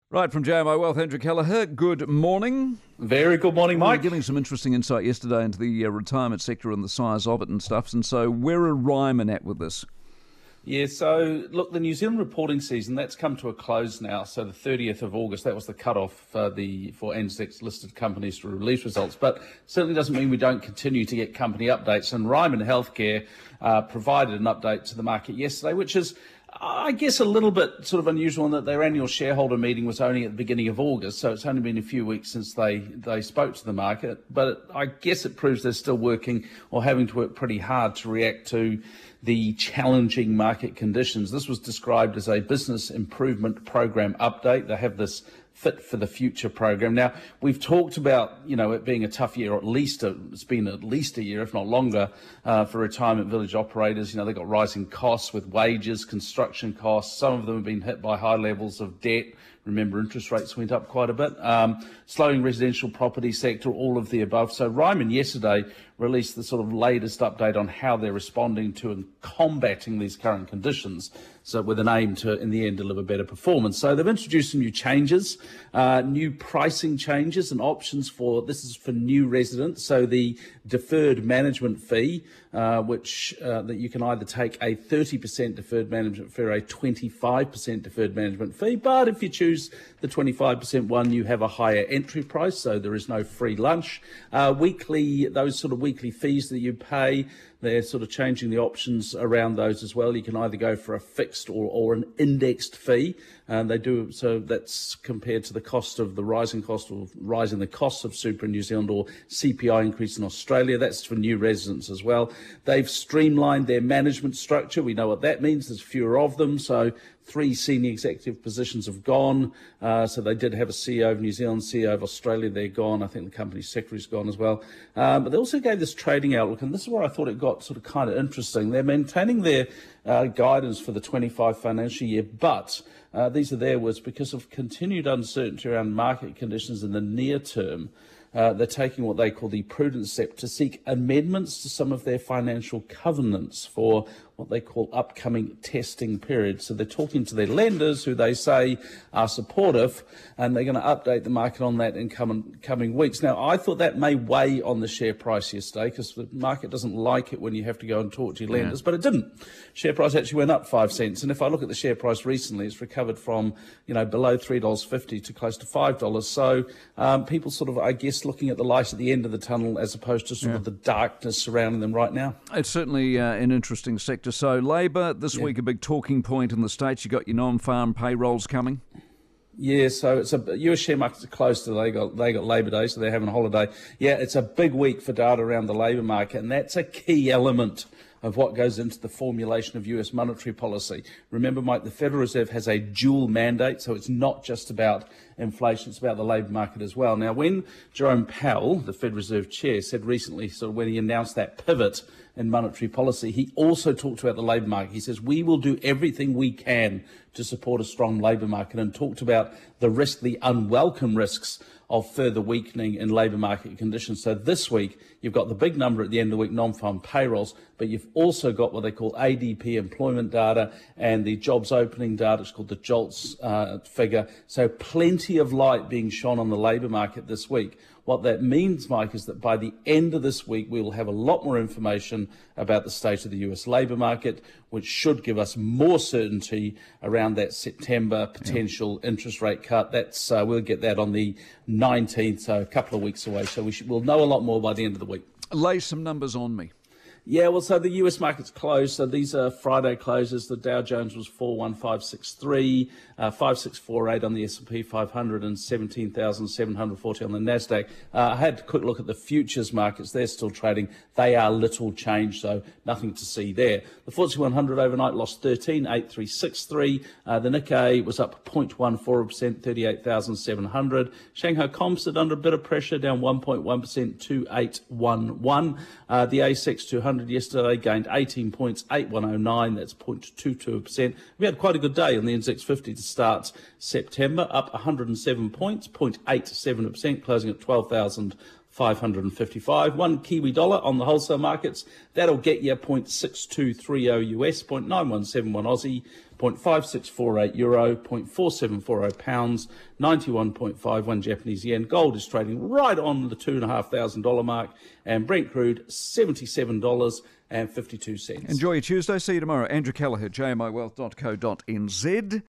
Right, from JMI Wealth, Andrew Kelleher, good morning. Very good morning, Mike. We were giving some interesting insight yesterday into the retirement sector and the size of it and stuff, and so where are Ryman at with this? Yeah, so look, the New Zealand reporting season, that's come to a close now. So the 30th of August, that was the cut-off for NZX listed companies to release results. But certainly doesn't mean we don't continue to get company updates. And Ryman Healthcare provided an update to the market yesterday, which is, I guess, a little bit sort of unusual in that their annual shareholder meeting was only at the beginning of August, so it's only been a few weeks since they spoke to the market. But I guess it proves they're still working or having to work pretty hard to react to the challenging market conditions. This was described as a business improvement program update. They have this Fit for the Future program. Now, we've talked about, it being a tough year, or it's been at least a year, if not longer, for retirement village operators. They've got rising costs with wages, construction costs. Some of them have been hit by high levels of debt. Remember, interest rates went up quite a bit. Slowing residential property sector, all of the above. So Ryman yesterday released the sort of latest update on how they're responding to and combating these current conditions, so with an aim to, in the end, deliver better performance. So they've introduced some new changes, new pricing changes and options this is for new residents. So the deferred management fee, which that you can either take a 30% deferred management fee or a 25% deferred management fee. But if you choose the 25% one, you have a higher entry price, so there is no free lunch. Those sort of weekly fees that you pay, they're sort of changing the options around those as well. You can either go for a fixed or an indexed fee. They do so that's compared to the cost of the rising the cost of super in New Zealand, or CPI increase in Australia. That's for new residents as well. They've streamlined their management structure. We know what that means. There's fewer of them. So 3 senior executive positions have gone. So they did have a CEO of New Zealand, CEO of Australia. They're gone. I think the company secretary's gone as well. But they also gave this trading outlook, and this is where I thought it got sort of kind of interesting. They're maintaining their guidance for the 25 financial year, but these are their words: because of continued uncertainty around market conditions in the near term, they're taking what they call the prudent step to seek amendments to some of their financial covenants for what they call upcoming testing periods. So they're talking to their lenders, who they say are supportive, and they're going to update the market on that in coming weeks. Now, I thought that may weigh on the share price yesterday, because the market doesn't like it when you have to go and talk to your lenders, but it didn't. Share price actually went up 5 cents, and if I look at the share price recently, it's recovered from below $3.50 to close to $5. So people sort of, I guess, looking at the light at the end of the tunnel as opposed to sort of the darkness surrounding them right now. It's certainly an interesting sector. So Labor, this week a big talking point in the States. You got your non-farm payrolls coming. Yeah, so it's US share markets are closed today. They got Labor Day, so they're having a holiday. Yeah, it's a big week for data around the labour market, and that's a key element of what goes into the formulation of US monetary policy. Remember, Mike, the Federal Reserve has a dual mandate, so it's not just about inflation, it's about the labour market as well. Now, when Jerome Powell, the Fed Reserve Chair, said recently, sort of when he announced that pivot in monetary policy, he also talked about the labour market. He says, we will do everything we can to support a strong labour market, and talked about the unwelcome risks of further weakening in labour market conditions. So this week, you've got the big number at the end of the week, non-farm payrolls, but you've also got what they call ADP employment data and the jobs opening data. It's called the JOLTS figure. So plenty of light being shone on the labour market this week. What that means, Mike, is that by the end of this week, we will have a lot more information about the state of the US labour market, which should give us more certainty around that September potential interest rate cut. That's we'll get that on the 19th, so a couple of weeks away. So we'll know a lot more by the end of the week. Lay some numbers on me. Yeah, well, so the US market's closed. So these are Friday closes. The Dow Jones was 41563, 5648 on the S&P 500, and 17,740 on the Nasdaq. I had a quick look at the futures markets. They're still trading. They are little change, so nothing to see there. The FTSE 100 overnight lost 13,8363. The Nikkei was up 0.14%, 38,700. Shanghai Composite under a bit of pressure, down 1.1%, 2811. The ASX 200 yesterday gained 18 points, 8109. That's 0.22%. We had quite a good day on the NZX 50 to start September, up 107 points, 0.87%, closing at 12,555. One Kiwi dollar on the wholesale markets. That'll get you 0.6230 US, 0.9171 Aussie, 0.5648 euro, 0.4740 pounds, 91.51 Japanese yen. Gold is trading right on the $2,500 mark, and Brent crude $77.52. Enjoy your Tuesday. See you tomorrow. Andrew Kelleher, jmiwealth.co.nz.